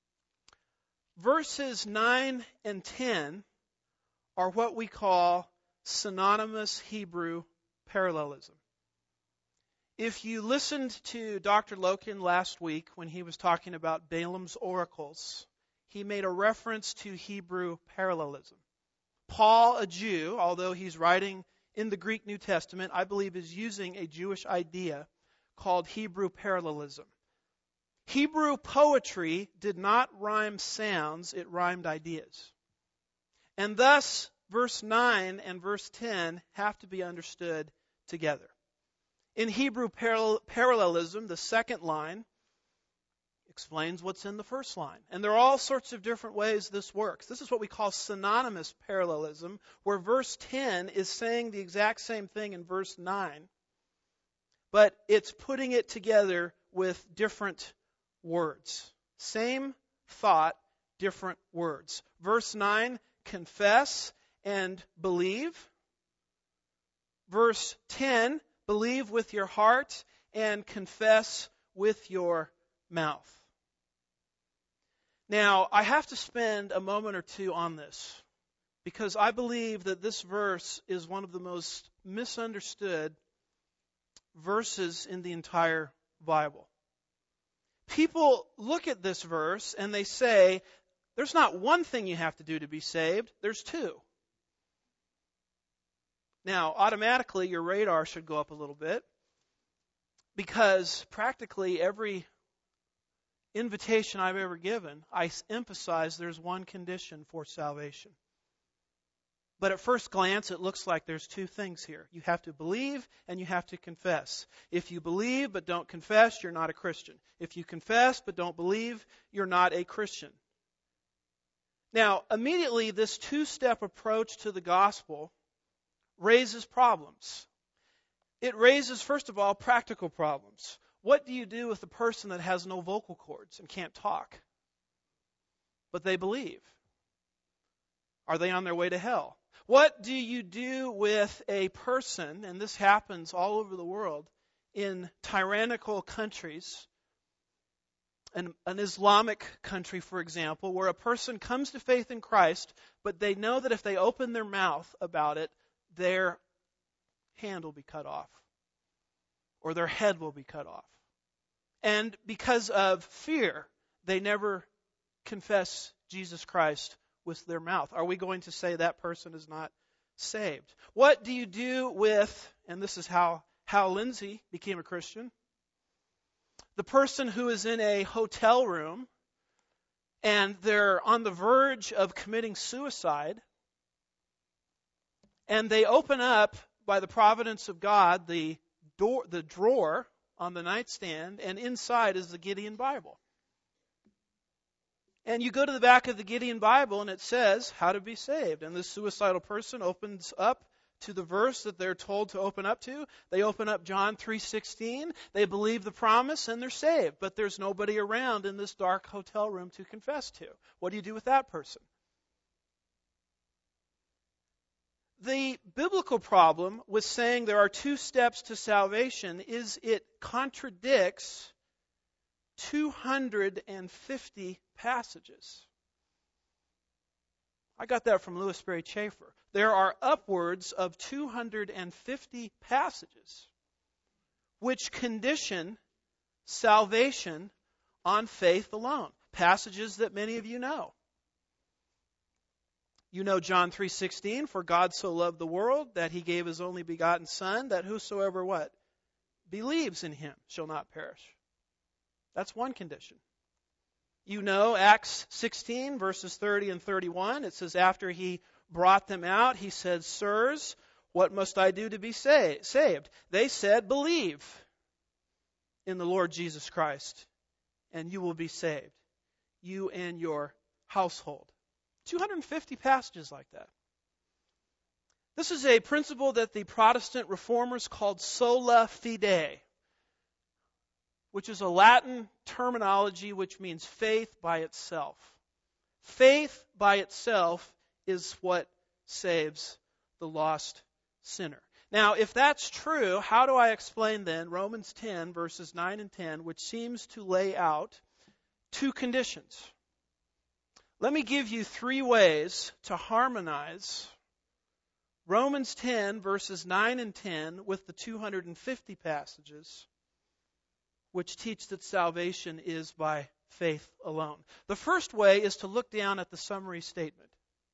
Verses nine and ten are what we call synonymous Hebrew parallelism. If you listened to Doctor Loken last week when he was talking about Balaam's oracles, he made a reference to Hebrew parallelism. Paul, a Jew, although he's writing in the Greek New Testament, I believe is using a Jewish idea called Hebrew parallelism. Hebrew poetry did not rhyme sounds, it rhymed ideas. And thus, verse nine and verse ten have to be understood together. In Hebrew paral- parallelism, the second line explains what's in the first line. And there are all sorts of different ways this works. This is what we call synonymous parallelism, where verse ten is saying the exact same thing in verse nine, but it's putting it together with different words. Same thought, different words. Verse nine, confess and believe. Verse ten, believe with your heart and confess with your mouth. Now, I have to spend a moment or two on this because I believe that this verse is one of the most misunderstood verses in the entire Bible. People look at this verse and they say, there's not one thing you have to do to be saved, there's two. Now, automatically your radar should go up a little bit because practically every invitation I've ever given, I emphasize there's one condition for salvation. But at first glance, it looks like there's two things here. You have to believe and you have to confess. If you believe but don't confess, you're not a Christian. If you confess but don't believe, you're not a Christian. Now, immediately, this two-step approach to the gospel raises problems. It raises, first of all, practical problems. What do you do with a person that has no vocal cords and can't talk, but they believe? Are they on their way to hell? What do you do with a person, and this happens all over the world, in tyrannical countries, an, an Islamic country, for example, where a person comes to faith in Christ, but they know that if they open their mouth about it, their hand will be cut off, or their head will be cut off. And because of fear, they never confess Jesus Christ with their mouth. Are we going to say that person is not saved? What do you do with, and this is how Hal Lindsey became a Christian, the person who is in a hotel room and they're on the verge of committing suicide, and they open up, by the providence of God, the door, the drawer on the nightstand, and inside is the Gideon Bible. And you go to the back of the Gideon Bible, and it says how to be saved. And this suicidal person opens up to the verse that they're told to open up to. They open up John three sixteen. They believe the promise, and they're saved. But there's nobody around in this dark hotel room to confess to. What do you do with that person? The biblical problem with saying there are two steps to salvation is it contradicts two hundred fifty passages. I got that from Louis Sperry Chafer. There are upwards of two hundred fifty passages which condition salvation on faith alone. passages that many of you know. You know John three sixteen, for God so loved the world that he gave his only begotten Son, that whosoever what? Believes in him shall not perish. That's one condition. You know Acts sixteen, verses thirty and thirty-one. It says, after he brought them out, he said, Sirs, what must I do to be sa- saved? They said, believe in the Lord Jesus Christ, and you will be saved, you and your household. two hundred fifty passages like that. This is a principle that the Protestant reformers called sola fide, which is a Latin terminology which means faith by itself. Faith by itself is what saves the lost sinner. Now, if that's true, how do I explain then Romans ten, verses nine and ten, which seems to lay out two conditions? Let me give you three ways to harmonize Romans ten, verses nine and ten, with the two hundred fifty passages which teach that salvation is by faith alone. The first way is to look down at the summary statement.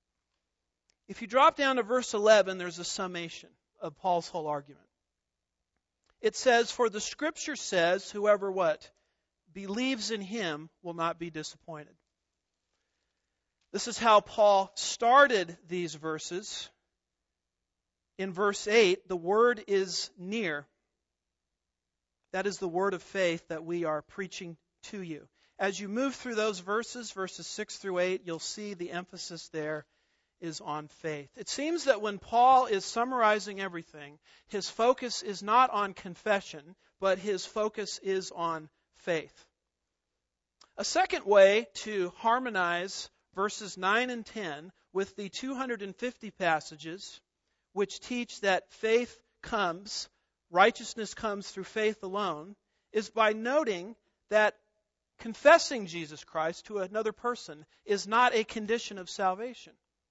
If you drop down to verse eleven, there's a summation of Paul's whole argument. It says, for the Scripture says, whoever what? Believes in him will not be disappointed. This is how Paul started these verses. In verse eight, the word is near. That is the word of faith that we are preaching to you. As you move through those verses, verses six through eight, you'll see the emphasis there is on faith. It seems that when Paul is summarizing everything, his focus is not on confession, but his focus is on faith. A second way to harmonize verses nine and ten with the two hundred fifty passages which teach that faith comes, righteousness comes through faith alone, is by noting that confessing Jesus Christ to another person is not a condition of salvation.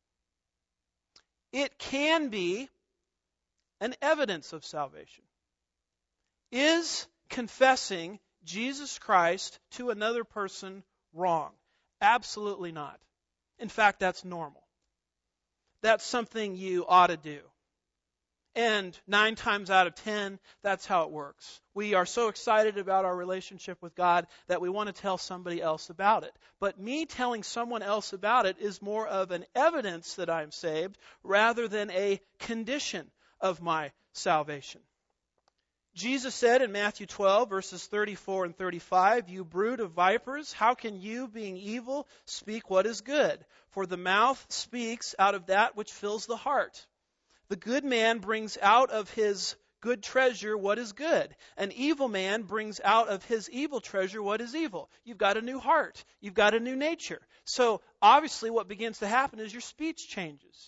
It can be an evidence of salvation. Is confessing Jesus Christ to another person wrong? Absolutely not. In fact, that's normal. That's something you ought to do. And nine times out of ten, that's how it works. We are so excited about our relationship with God that we want to tell somebody else about it. But me telling someone else about it is more of an evidence that I'm saved rather than a condition of my salvation. Jesus said in Matthew twelve, verses thirty-four and thirty-five, you brood of vipers, how can you, being evil, speak what is good? For the mouth speaks out of that which fills the heart. The good man brings out of his good treasure what is good. An evil man brings out of his evil treasure what is evil. You've got a new heart. You've got a new nature. So obviously what begins to happen is your speech changes.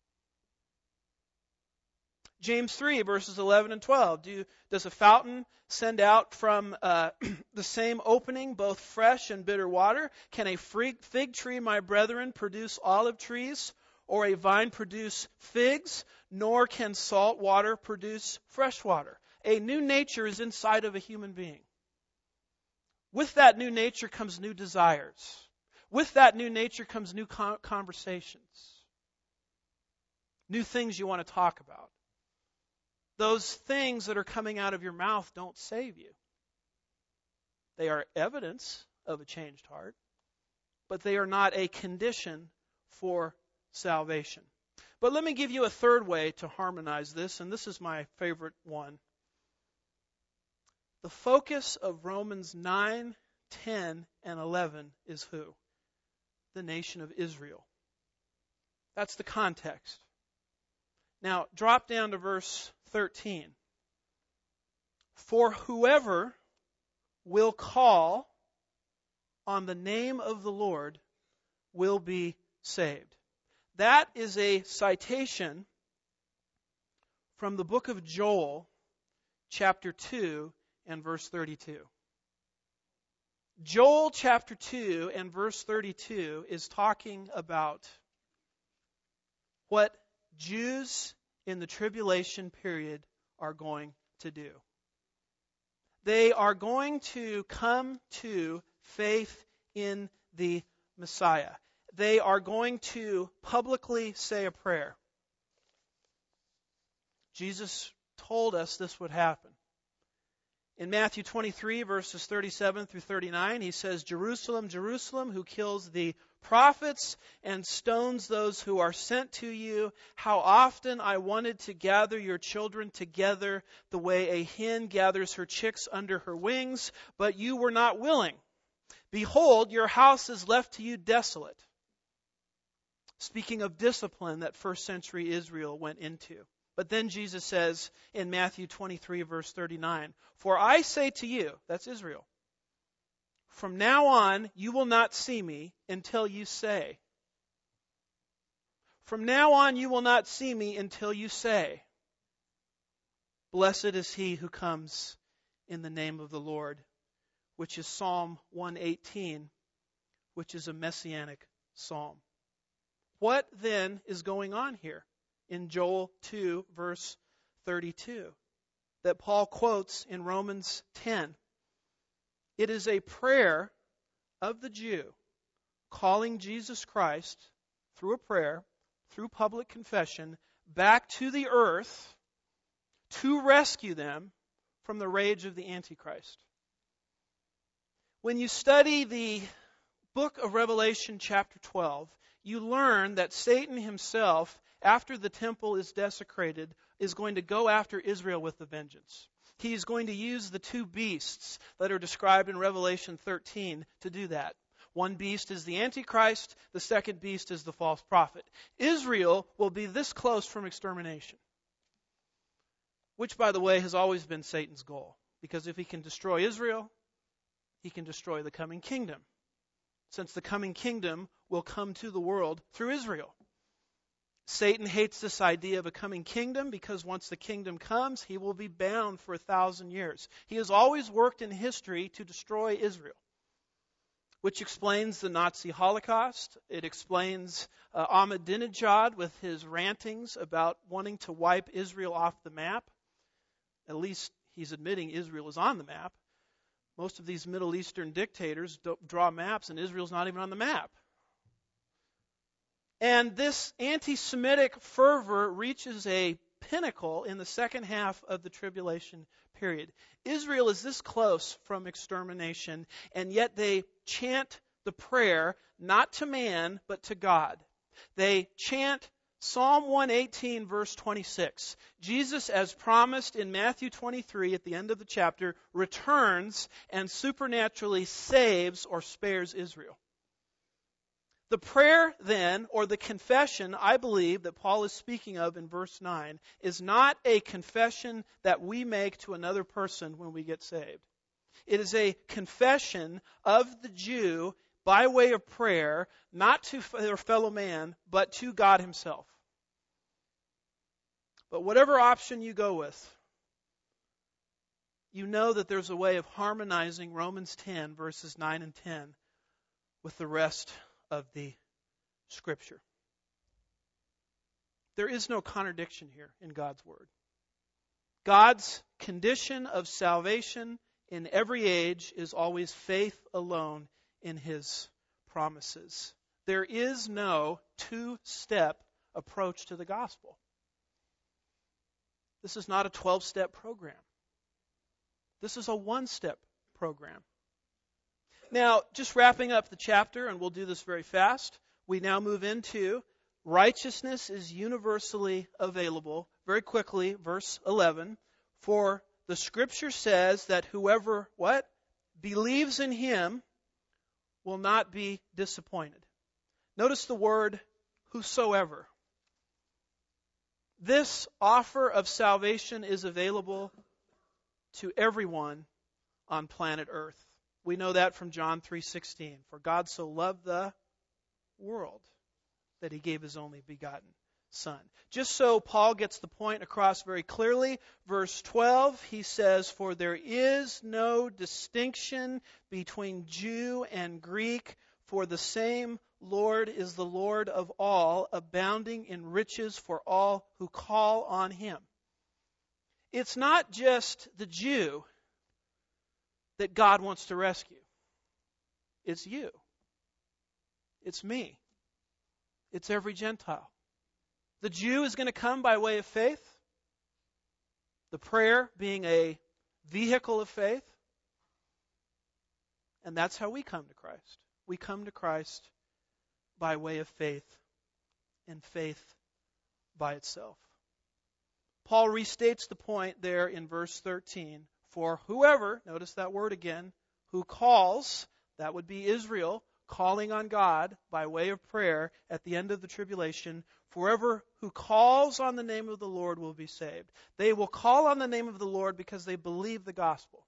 James three, verses eleven and twelve. Do, does a fountain send out from uh, the same opening both fresh and bitter water? Can a fig tree, my brethren, produce olive trees, or a vine produce figs? Nor can salt water produce fresh water. A new nature is inside of a human being. With that new nature comes new desires. With that new nature comes new conversations. New things you want to talk about. Those things that are coming out of your mouth don't save you. They are evidence of a changed heart, but they are not a condition for salvation. But let me give you a third way to harmonize this, and this is my favorite one. The focus of Romans nine, ten, and eleven is who? The nation of Israel. That's the context. Now, drop down to verse thirteen. For whoever will call on the name of the Lord will be saved. That is a citation from the book of Joel, chapter two and verse thirty-two. Joel chapter two and verse thirty-two is talking about what Jews in the tribulation period are going to do. They are going to come to faith in the Messiah. They are going to publicly say a prayer. Jesus told us this would happen. In Matthew twenty-three, verses thirty-seven through thirty-nine, he says, Jerusalem, Jerusalem, who kills the prophets and stones those who are sent to you, how often I wanted to gather your children together the way a hen gathers her chicks under her wings, but you were not willing. Behold, your house is left to you desolate. Speaking of discipline that first century Israel went into. But then Jesus says in Matthew twenty-three, verse thirty-nine, For I say to you, that's Israel, from now on you will not see me until you say. From now on you will not see me until you say, Blessed is he who comes in the name of the Lord, which is Psalm one eighteen, which is a messianic psalm. What then is going on here in Joel two, verse thirty-two, that Paul quotes in Romans ten? It is a prayer of the Jew calling Jesus Christ through a prayer, through public confession, back to the earth to rescue them from the rage of the Antichrist. When you study the book of Revelation chapter twelve, you learn that Satan himself, after the temple is desecrated, is going to go after Israel with a vengeance. He's going to use the two beasts that are described in Revelation thirteen to do that. One beast is the Antichrist, the second beast is the false prophet. Israel will be this close from extermination, which, by the way, has always been Satan's goal. Because if he can destroy Israel, he can destroy the coming kingdom, since the coming kingdom will come to the world through Israel. Satan hates this idea of a coming kingdom because once the kingdom comes, he will be bound for a thousand years. He has always worked in history to destroy Israel, which explains the Nazi Holocaust. It explains uh, Ahmadinejad with his rantings about wanting to wipe Israel off the map. At least he's admitting Israel is on the map. Most of these Middle Eastern dictators don't draw maps, and Israel's not even on the map. And this anti-Semitic fervor reaches a pinnacle in the second half of the tribulation period. Israel is this close from extermination, and yet they chant the prayer not to man, but to God. They chant Psalm one eighteen, verse twenty-six. Jesus, as promised in Matthew twenty-three at the end of the chapter, returns and supernaturally saves or spares Israel. The prayer then, or the confession, I believe, that Paul is speaking of in verse nine, is not a confession that we make to another person when we get saved. It is a confession of the Jew by way of prayer, not to their fellow man, but to God himself. But whatever option you go with, you know that there's a way of harmonizing Romans ten, verses nine and ten, with the rest of the Scripture. There is no contradiction here in God's Word. God's condition of salvation in every age is always faith alone in His promises. There is no two-step approach to the gospel. This is not a twelve-step program. This is a one-step program. Now, just wrapping up the chapter, and we'll do this very fast, we now move into righteousness is universally available. Very quickly, verse eleven, for the Scripture says that whoever, what? Believes in Him will not be disappointed. Notice the word whosoever. This offer of salvation is available to everyone on planet Earth. We know that from John three sixteen. For God so loved the world that He gave His only begotten Son. Just so Paul gets the point across very clearly, verse twelve, he says, for there is no distinction between Jew and Greek, for the same Lord is the Lord of all, abounding in riches for all who call on Him. It's not just the Jew that God wants to rescue. It's you. It's me. It's every Gentile. The Jew is going to come by way of faith, the prayer being a vehicle of faith, and that's how we come to Christ. We come to Christ by way of faith, and faith by itself. Paul restates the point there in verse thirteen. For whoever, notice that word again, who calls, that would be Israel, calling on God by way of prayer at the end of the tribulation, forever who calls on the name of the Lord will be saved. They will call on the name of the Lord because they believe the gospel.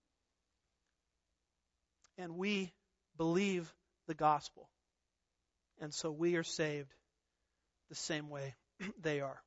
And we believe the gospel. And so we are saved the same way they are.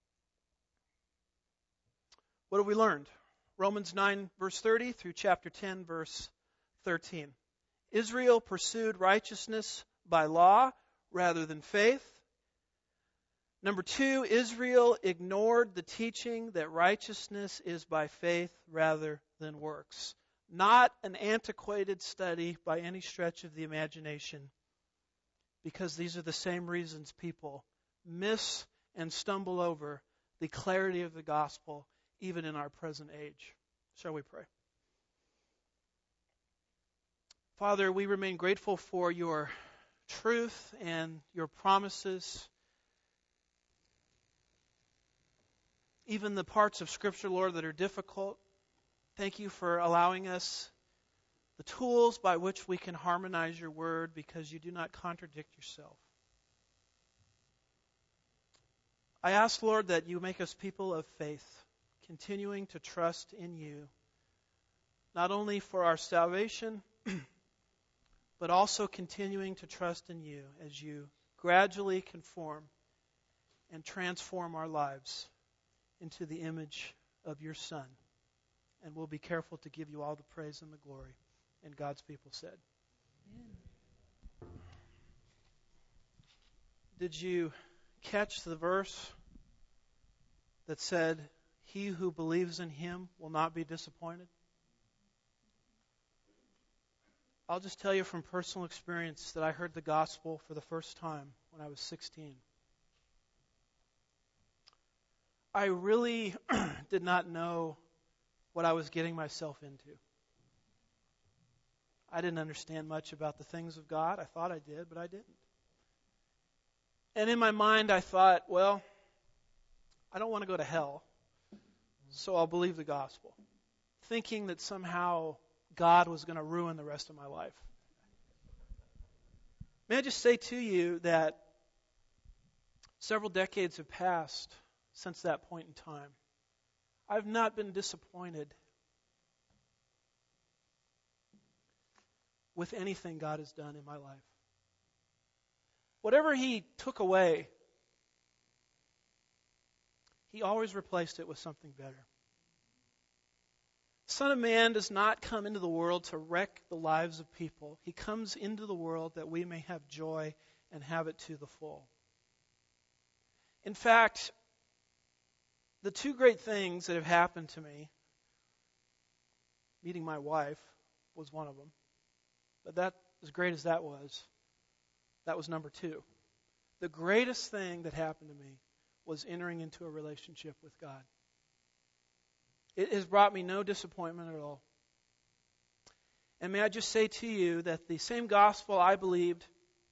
What have we learned? Romans nine, verse thirty through chapter ten, verse thirteen. Israel pursued righteousness by law rather than faith. Number two, Israel ignored the teaching that righteousness is by faith rather than works. Not an antiquated study by any stretch of the imagination, because these are the same reasons people miss and stumble over the clarity of the gospel even in our present age. Shall we pray? Father, we remain grateful for your truth and your promises. Even the parts of Scripture, Lord, that are difficult. Thank you for allowing us the tools by which we can harmonize your word, because you do not contradict yourself. I ask, Lord, that you make us people of faith, continuing to trust in you, not only for our salvation, but also continuing to trust in you as you gradually conform and transform our lives into the image of your Son. And we'll be careful to give you all the praise and the glory. And God's people said, Amen. Did you catch the verse that said, he who believes in him will not be disappointed? I'll just tell you from personal experience that I heard the gospel for the first time when I was sixteen. I really did not know what I was getting myself into. I didn't understand much about the things of God. I thought I did, but I didn't. And in my mind I thought, well, I don't want to go to hell, so I'll believe the gospel, thinking that somehow God was going to ruin the rest of my life. May I just say to you that several decades have passed since that point in time. I've not been disappointed with anything God has done in my life. Whatever He took away, He always replaced it with something better. The Son of Man does not come into the world to wreck the lives of people. He comes into the world that we may have joy and have it to the full. In fact, the two great things that have happened to me, meeting my wife was one of them, but that, as great as that was, that was number two. The greatest thing that happened to me was entering into a relationship with God. It has brought me no disappointment at all. And may I just say to you that the same gospel I believed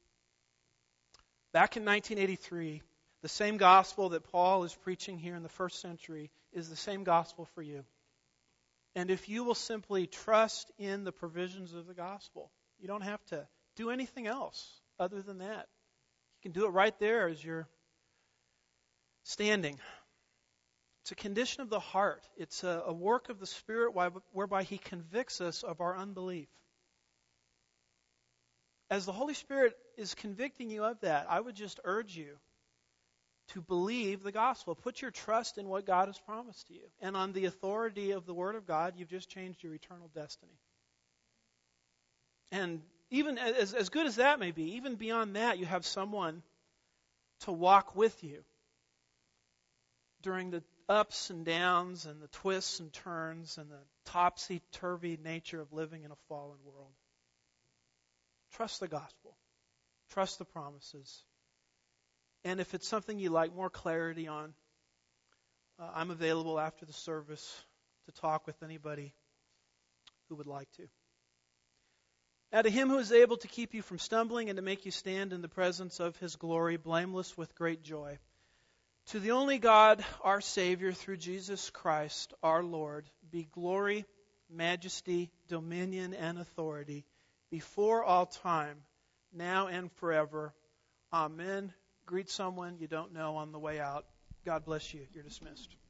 back in nineteen eighty-three, the same gospel that Paul is preaching here in the first century, is the same gospel for you. And if you will simply trust in the provisions of the gospel, you don't have to do anything else other than that. You can do it right there as you're standing. It's a condition of the heart. It's a, a work of the Spirit whereby He convicts us of our unbelief. As the Holy Spirit is convicting you of that, I would just urge you to believe the gospel. Put your trust in what God has promised to you. And on the authority of the Word of God, you've just changed your eternal destiny. And even as, as good as that may be, even beyond that, you have someone to walk with you during the ups and downs and the twists and turns and the topsy-turvy nature of living in a fallen world. Trust the gospel. Trust the promises. And if it's something you like more clarity on, uh, I'm available after the service to talk with anybody who would like to. Now to him who is able to keep you from stumbling and to make you stand in the presence of his glory, blameless with great joy. To the only God, our Savior, through Jesus Christ, our Lord, be glory, majesty, dominion, and authority before all time, now and forever. Amen. Greet someone you don't know on the way out. God bless you. You're dismissed.